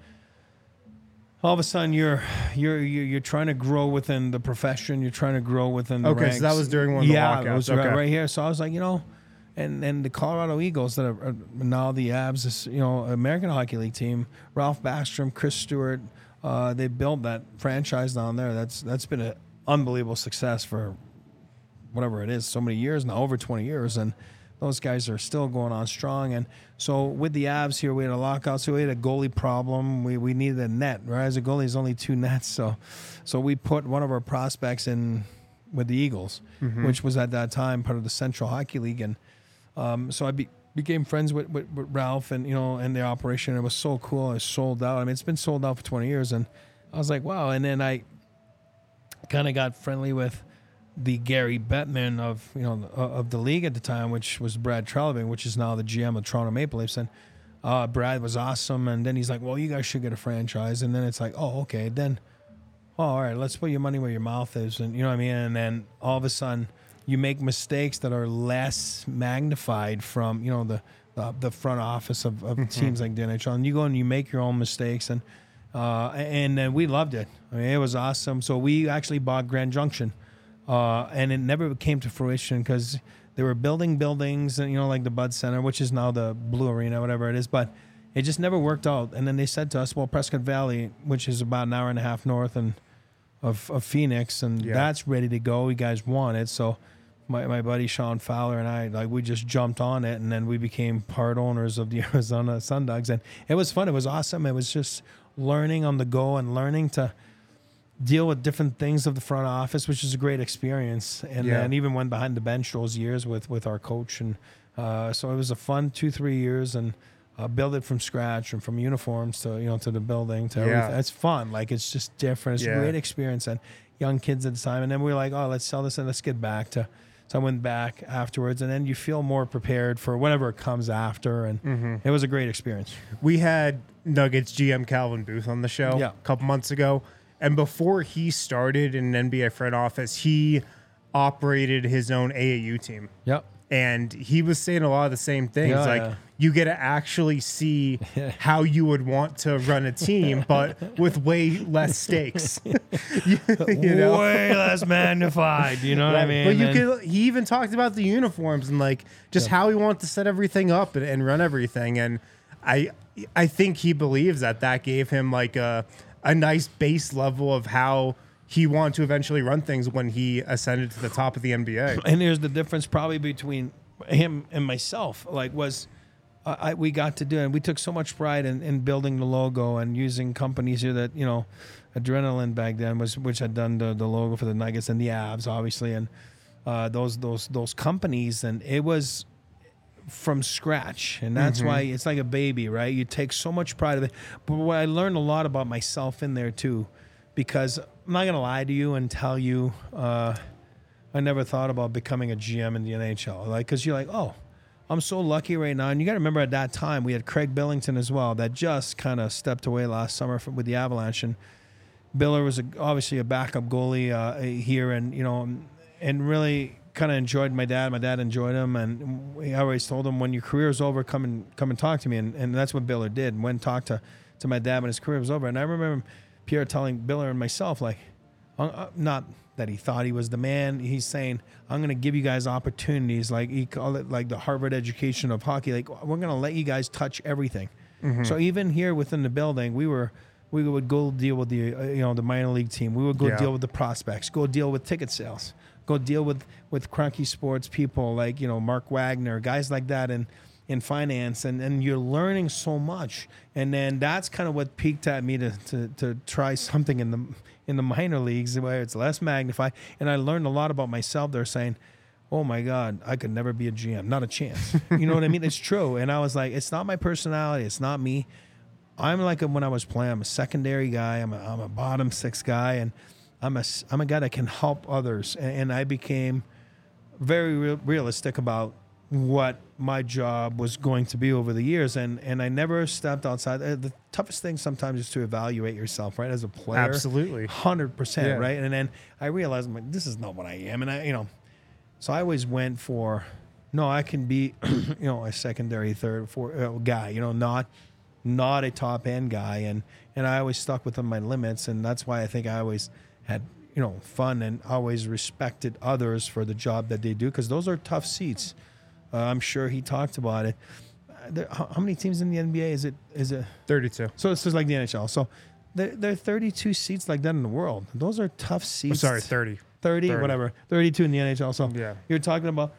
all of a sudden you're trying to grow within the profession. You're trying to grow within the ranks. So that was during one of the lockouts. Yeah, it was right here. So I was like, and the Colorado Eagles that are now the Avs, this American Hockey League team, Ralph Backstrom, Chris Stewart, they built that franchise down there. That's been an unbelievable success for whatever it is, so many years now, over 20 years, and those guys are still going on strong. And so with the Avs here, we had a lockout, so we had a goalie problem. We needed a net, right? As a goalie, there's only 2 nets, so we put one of our prospects in with the Eagles, which was at that time part of the Central Hockey League, and so I became friends with Ralph and and the operation. It was so cool. It was sold out. I mean, it's been sold out for 20 years, and I was like, wow. And then I kind of got friendly with the Gary Bettman of the league at the time, which was Brad Treliving, which is now the GM of Toronto Maple Leafs. And Brad was awesome. And then he's like, well, you guys should get a franchise. And then it's like, oh, okay. Then, all right, let's put your money where your mouth is. And you know what I mean? And then all of a sudden you make mistakes that are less magnified from, the front office of teams like the NHL. And you go and you make your own mistakes. And then we loved it. I mean, it was awesome. So we actually bought Grand Junction. And it never came to fruition because they were building buildings, and like the Bud Center, which is now the Blue Arena, whatever it is. But it just never worked out. And then they said to us, well, Prescott Valley, which is about an hour and a half north of Phoenix, and that's ready to go. You guys want it. So my buddy Sean Fowler and I, like, we just jumped on it, and then we became part owners of the Arizona Sundogs. And it was fun. It was awesome. It was just learning on the go and learning to deal with different things of the front office, which is a great experience. And then even went behind the bench those years with our coach. And so it was a fun 2-3 years, and build it from scratch, and from uniforms to, to the building to everything. It's fun. Like, it's just different. It's a great experience. And young kids at the time. And then we were like, oh, let's sell this and let's get back to. So I went back afterwards, and then you feel more prepared for whatever comes after, and it was a great experience. We had Nuggets GM Calvin Booth on the show a couple months ago, and before he started in an NBA front office, he operated his own AAU team. Yep. And he was saying a lot of the same things. You get to actually see how you would want to run a team, but with way less stakes. Way less magnified. You know what I mean? But he even talked about the uniforms and just how he wanted to set everything up and run everything. And I think he believes that gave him a nice base level of how he wanted to eventually run things when he ascended to the top of the NBA. And here's the difference probably between him and myself. We got to do it, and we took so much pride in building the logo and using companies here that, Adrenaline back then which had done the logo for the Nuggets and the Avs, obviously, and those companies, and it was from scratch, and that's why it's like a baby, right? You take so much pride of it. But what I learned a lot about myself in there too, because I'm not gonna lie to you and tell you, I never thought about becoming a GM in the NHL, because you're like, oh, I'm so lucky right now. And you got to remember, at that time we had Craig Billington as well, that just kind of stepped away last summer with the Avalanche, and Biller was obviously a backup goalie here, and and really kind of enjoyed my dad. My dad enjoyed him, and we always told him, when your career is over, come and talk to me, and that's what Biller did. And went and talked to my dad when his career was over. And I remember Pierre telling Biller and myself, not that he thought he was the man. He's saying, I'm going to give you guys opportunities. He called it the Harvard education of hockey. We're going to let you guys touch everything. So even here within the building, we would go deal with the the minor league team. We would go deal with the prospects, go deal with ticket sales, go deal with cranky sports people like, Mark Wagner, guys like that in finance. And you're learning so much. And then that's kind of what piqued at me to try something in the minor leagues where it's less magnified. And I learned a lot about myself. They're saying, oh my God, I could never be a GM. Not a chance. You know what I mean? It's true. And I was like, it's not my personality. It's not me. I'm when I was playing, I'm a secondary guy. I'm a bottom six guy. And I'm a guy that can help others. And I became very realistic about what my job was going to be over the years, and I never stepped outside. The toughest thing sometimes is to evaluate yourself, right, as a player. Absolutely, 100%, right. And then I realized, this is not what I am, and so I always went for, no, I can be, a secondary, third, fourth guy, not a top end guy, and I always stuck within my limits, and that's why I think I always had fun and always respected others for the job that they do, because those are tough seats. I'm sure he talked about it. How many teams in the NBA is it? 32. So it's just like the NHL. So there are 32 seats like that in the world. Those are tough seats. 30. 30, whatever. 32 in the NHL. So you're talking about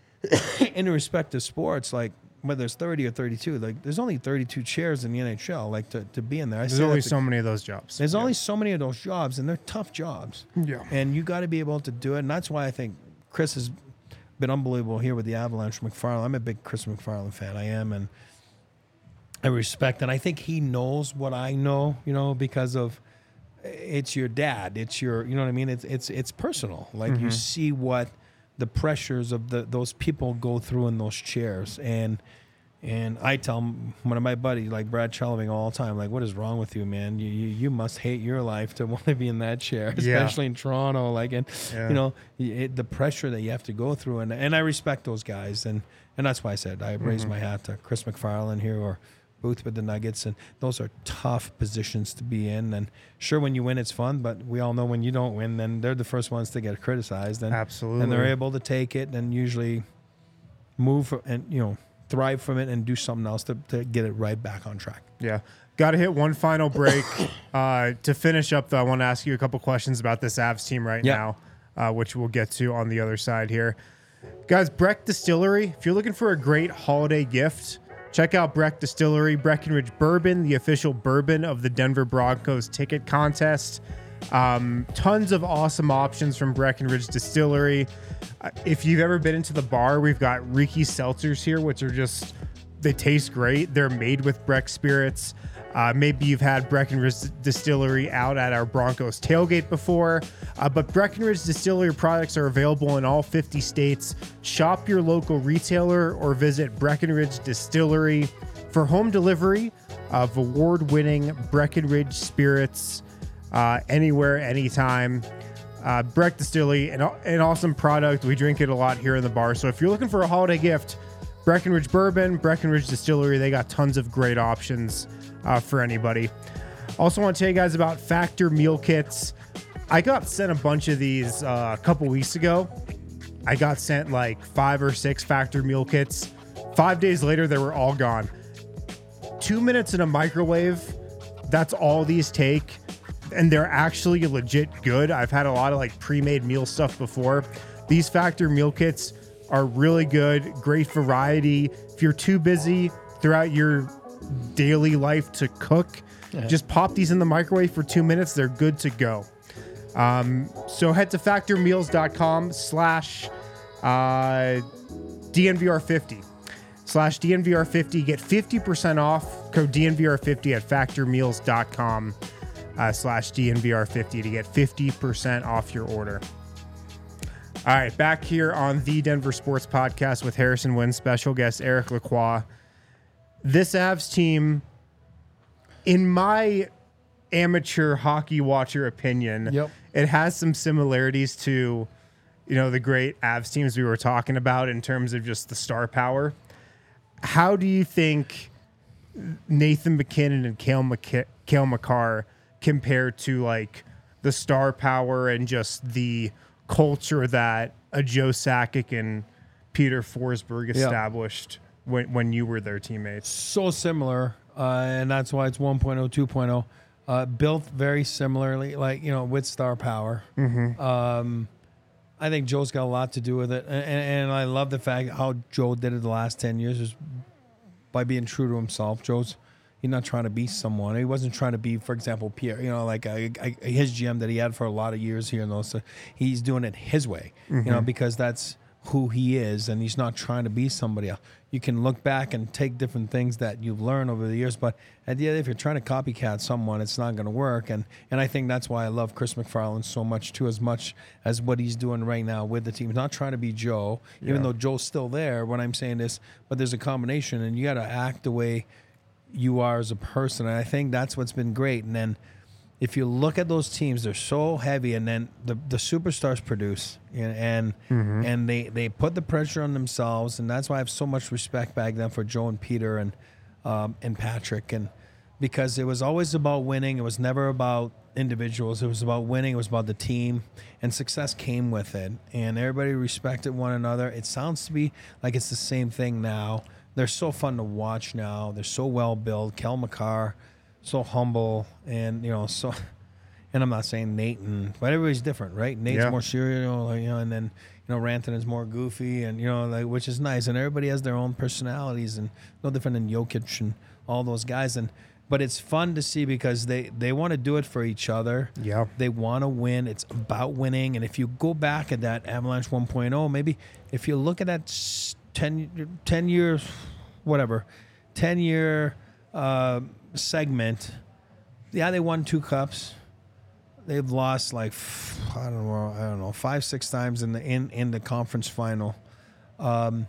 in the respective sports, whether it's 30 or 32, there's only 32 chairs in the NHL, to be in there. There's only so many of those jobs. There's only so many of those jobs, and they're tough jobs. Yeah. And you got to be able to do it. And that's why I think Chris has been unbelievable here with the Avalanche. McFarland, I'm a big Chris McFarland fan. I am, and I respect, and I think he knows what I know, because of it's your dad. It's your, you know what I mean? It's personal. You see what the pressures of those people go through in those chairs, and I tell one of my buddies, Brad Chelving, all the time, what is wrong with you, man? You must hate your life to want to be in that chair, especially in Toronto. The pressure that you have to go through, and I respect those guys, and that's why I said I raised my hat to Chris McFarland here, or Booth with the Nuggets, and those are tough positions to be in. And sure, when you win, it's fun, but we all know when you don't win, then they're the first ones to get criticized. And, absolutely, and they're able to take it and usually move and thrive from it and do something else to get it right back on track. Yeah. Got to hit one final break. To finish up, though, I want to ask you a couple questions about this Avs team right now, which we'll get to on the other side here. Guys, Breck Distillery, if you're looking for a great holiday gift, check out Breck Distillery, Breckenridge Bourbon, the official bourbon of the Denver Broncos ticket contest. Tons of awesome options from Breckenridge Distillery. If you've ever been into the bar, we've got Riki seltzers here, which are just, they taste great. They're made with Breck spirits. Maybe you've had Breckenridge Distillery out at our Broncos tailgate before, but Breckenridge Distillery products are available in all 50 states. Shop your local retailer or visit Breckenridge Distillery for home delivery of award-winning Breckenridge spirits anywhere, anytime. Breck Distillery, an awesome product. We drink it a lot here in the bar. So if you're looking for a holiday gift, Breckenridge Bourbon, Breckenridge Distillery, they got tons of great options for anybody. Also want to tell you guys about Factor meal kits. I got sent a bunch of these a couple weeks ago. I got sent like 5 or 6 Factor meal kits. 5 days later, they were all gone. 2 minutes in a microwave, that's all these take. And they're actually legit good. I've had a lot of like pre-made meal stuff before. These Factor meal kits are really good, great variety. If you're too busy throughout your daily life to cook, just pop these in the microwave for 2 minutes. They're good to go. So head to factormeals.com/DNVR50. Get 50% off. Code DNVR50 at factormeals.com/DNVR50 to get 50% off your order. All right, back here on the Denver Sports Podcast with Harrison Wind, special guest Eric Lacroix. This Avs team, in my amateur hockey watcher opinion, it has some similarities to, the great Avs teams we were talking about in terms of just the star power. How do you think Nathan MacKinnon and Cale Makar compare to like the star power and just the culture that a Joe Sakic and Peter Forsberg established when you were their teammates? So similar, and that's why it's 1.0, 2.0. Built very similarly, with star power. Mm-hmm. I think Joe's got a lot to do with it, and I love the fact how Joe did it the last 10 years is by being true to himself. He's not trying to be someone. He wasn't trying to be, for example, Pierre. His GM that he had for a lot of years here, and so he's doing it his way. Because that's who he is, and he's not trying to be somebody else. You can look back and take different things that you've learned over the years, but at the end, if you're trying to copycat someone, it's not going to work. And I think that's why I love Chris McFarland so much too, as much as what he's doing right now with the team. He's not trying to be Joe, even though Joe's still there when I'm saying this, but there's a combination, and you got to act the way you are as a person. And I think that's what's been great. And then if you look at those teams, they're so heavy, and then the superstars produce, and they put the pressure on themselves, and that's why I have so much respect back then for Joe and Peter and Patrick, and because it was always about winning. It was never about individuals. It was about winning. It was about the team, and success came with it, and everybody respected one another. It sounds to be like it's the same thing now. They're so fun to watch now. They're so well built. Cale Makar, so humble, and and I'm not saying Nate, but everybody's different, right? Nate's more serial, and then Rantanen's more goofy, and which is nice, and everybody has their own personalities, and no different than Jokic and all those guys, but it's fun to see because they want to do it for each other. Yeah, they want to win. It's about winning, and if you go back at that Avalanche 1.0, maybe if you look at that 10 years, whatever, 10-year segment, they won 2 cups. They've lost I don't know 5-6 times in the conference final. I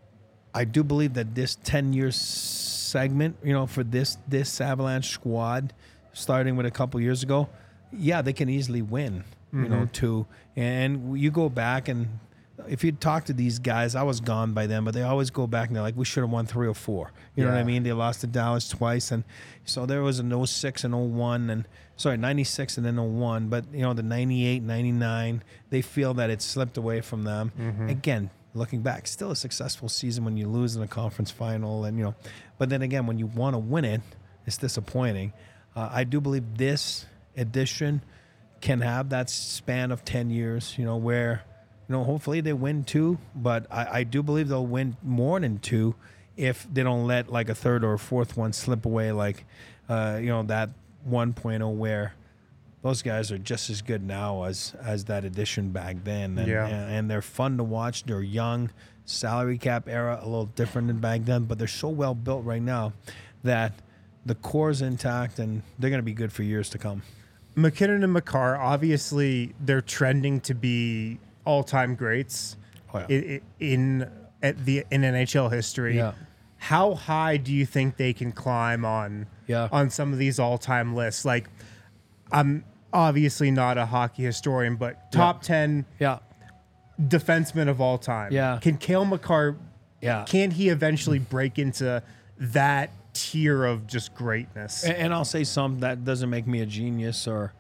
do believe that this 10-year segment, for this Avalanche squad, starting with a couple years ago, they can easily win. 2, and you go back and. If you talk to these guys, I was gone by then, but they always go back and they're like, we should have won 3 or 4. You know what I mean? They lost to Dallas twice. And so there was an 06 and 01 96 and then 01. But, the 98, 99, they feel that it slipped away from them. Again, looking back, still a successful season when you lose in a conference final, and but then again, when you want to win it, it's disappointing. I do believe this edition can have that span of 10 years, where, hopefully they win 2, but I do believe they'll win more than 2 if they don't let like a third or a fourth one slip away, like, that 1.0 where those guys are just as good now as that edition back then. And they're fun to watch. They're young, salary cap era, a little different than back then, but they're so well built right now that the core's intact and they're going to be good for years to come. MacKinnon and Makar, obviously, they're trending to be all-time greats in NHL history. Yeah. How high do you think they can climb on some of these all-time lists? Like, I'm obviously not a hockey historian, but top 10 defensemen of all time. Yeah. Can Cale Makar, can he eventually break into that tier of just greatness? And I'll say something that doesn't make me a genius, or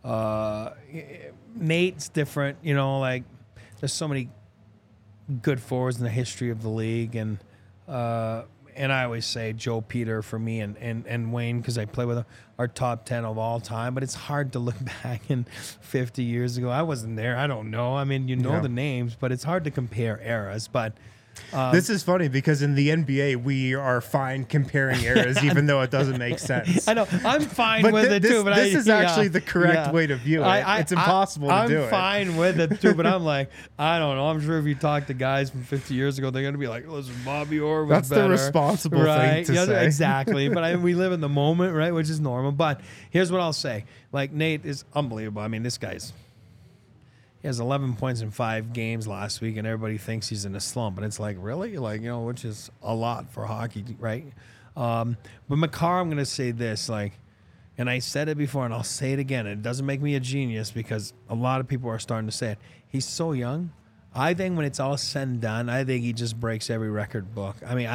Nate's different, like there's so many good forwards in the history of the league, and I always say Joe Peter for me and Wayne, because I play with them, are top 10 of all time. But it's hard to look back in 50 years ago. I wasn't there. I don't know. I mean, the names, but it's hard to compare eras. But this is funny because in the NBA, we are fine comparing eras, even though it doesn't make sense. I know. I'm fine with it too. But this is actually the correct way to view it. It's impossible to do it. I'm fine with it too, but I'm like, I don't know. I'm sure if you talk to guys from 50 years ago, they're going to be like, listen, Bobby Orr was better. That's the responsible thing to say. Exactly. But we live in the moment, right, which is normal. But here's what I'll say. Like, Nate is unbelievable. I mean, this guy's... He has 11 points in 5 games last week, and everybody thinks he's in a slump. And it's like, really? Like, which is a lot for hockey, right? But Makar, I'm going to say this, like, and I said it before, and I'll say it again. It doesn't make me a genius because a lot of people are starting to say it. He's so young. I think when it's all said and done, I think he just breaks every record book. I mean,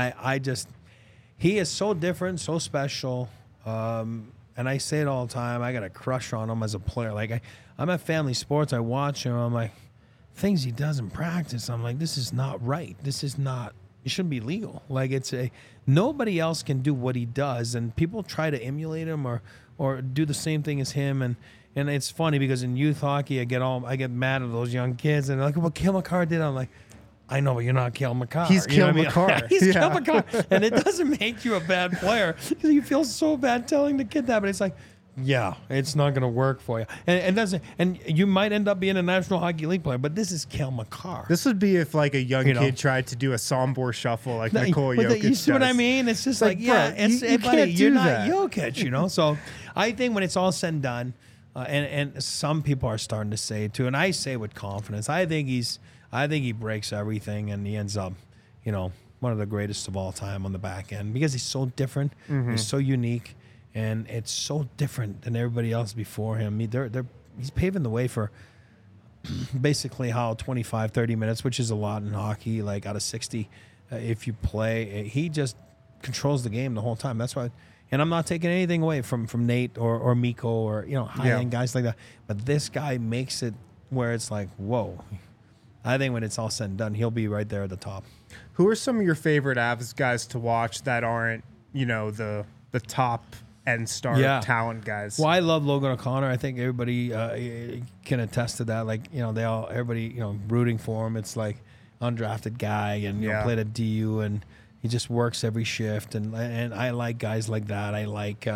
he is so different, so special. And I say it all the time. I got a crush on him as a player. Like, I'm at Family Sports. I watch him. I'm like, things he does in practice, I'm like, this is not right. This is not, it shouldn't be legal. Like, nobody else can do what he does. And people try to emulate him or do the same thing as him. And it's funny because in youth hockey, I get mad at those young kids. And they're like, well, Cale Makar did. I'm like, I know, but you're not Cale Makar. He's Cale Makar. He's Cale Makar. And it doesn't make you a bad player because you feel so bad telling the kid that. But it's like, yeah, it's not going to work for you. And you might end up being a National Hockey League player, but this is Cale Makar. This would be if like a young kid tried to do a Sombor shuffle like Nikola Jokic You see does. what I mean? It's just like, bro, you're not Jokic, So I think when it's all said and done, and some people are starting to say too, and I say with confidence, I think he breaks everything and he ends up, one of the greatest of all time on the back end because he's so different, he's so unique. And it's so different than everybody else before him. He's paving the way for basically how 25, 30 minutes, which is a lot in hockey, like out of 60, if you play. He just controls the game the whole time. That's why. And I'm not taking anything away from Nate or Mikko or high-end guys like that. But this guy makes it where it's like, whoa. I think when it's all said and done, he'll be right there at the top. Who are some of your favorite Avs guys to watch that aren't, the top and star talent guys? Well, I love Logan O'Connor. I think everybody can attest to that. Like, everybody, rooting for him. It's like undrafted guy and played at DU and he just works every shift. And I like guys like that. I like,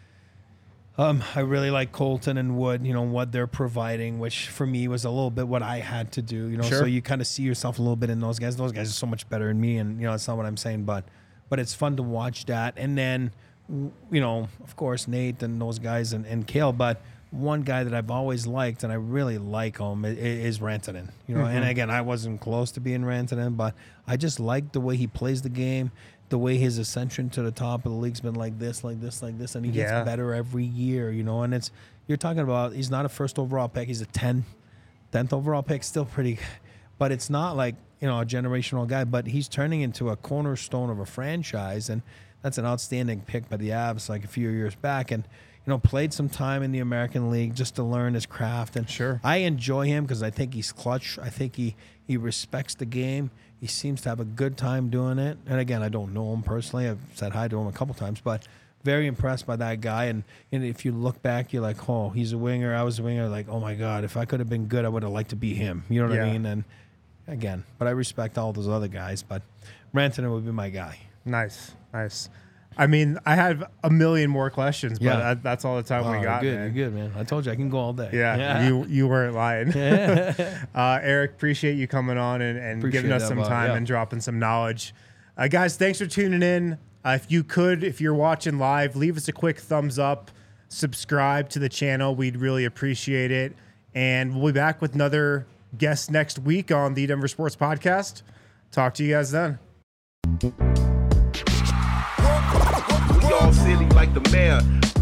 I really like Colton and Wood, what they're providing, which for me was a little bit what I had to do, Sure. So you kind of see yourself a little bit in those guys. Those guys are so much better than me. And, it's not what I'm saying, but it's fun to watch that. And then, of course, Nate and those guys and Cale, but one guy that I've always liked and I really like him is Rantanen. And again, I wasn't close to being Rantanen, but I just like the way he plays the game, the way his ascension to the top of the league's been like this, and he gets better every year, and you're talking about, he's not a first overall pick, he's a 10th overall pick, still pretty, but it's not like, a generational guy, but he's turning into a cornerstone of a franchise, and that's an outstanding pick by the Avs like a few years back. And, played some time in the American League just to learn his craft. And Sure. I enjoy him because I think he's clutch. I think he respects the game. He seems to have a good time doing it. And again, I don't know him personally. I've said hi to him a couple times, but very impressed by that guy. And if you look back, you're like, oh, he's a winger. I was a winger. Like, oh my God, if I could have been good, I would have liked to be him. You know what I mean? And again, but I respect all those other guys. But Rantanen would be my guy. Nice. I mean, I have a million more questions, but that's all the time we got. You're good, man. I told you I can go all day. Yeah. You weren't lying. Eric, appreciate you coming on and giving us some time and dropping some knowledge. Guys, thanks for tuning in. If you're watching live, leave us a quick thumbs up, subscribe to the channel. We'd really appreciate it. And we'll be back with another guest next week on the Denver Sports Podcast. Talk to you guys then. We all silly like the mayor.